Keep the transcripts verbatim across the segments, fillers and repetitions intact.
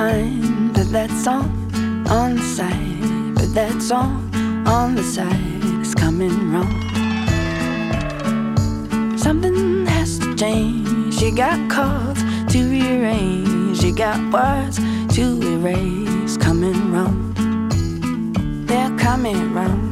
behind, but that song on the side, but that song on the side is coming wrong. Something has to change. You got calls to rearrange, you got words to erase. Coming round, they're coming round.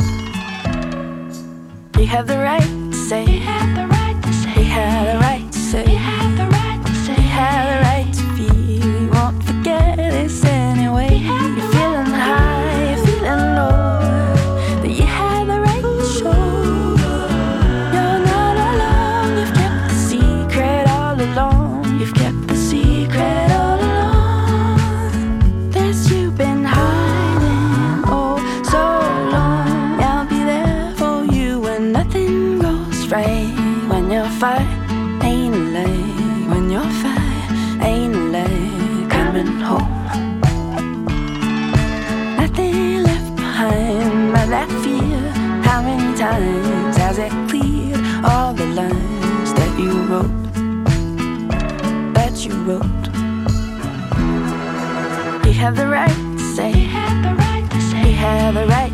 You have the right to say, you have the right to say, you have the right to say, you have the right to say, you have the right to feel. You won't forget this anyway. You're feeling high, you're feeling low, that you have the right to show. You're not alone, you've kept the secret all along. You've kept the secret all along. There's you've been hiding oh so long. I'll be there for you when nothing goes right. When your fight ain't late, when your fight ain't late, coming home. Nothing left behind but that fear. How many times has it cleared all the lines that you wrote, that you wrote? You have the right to say, you have the right to say, you have the right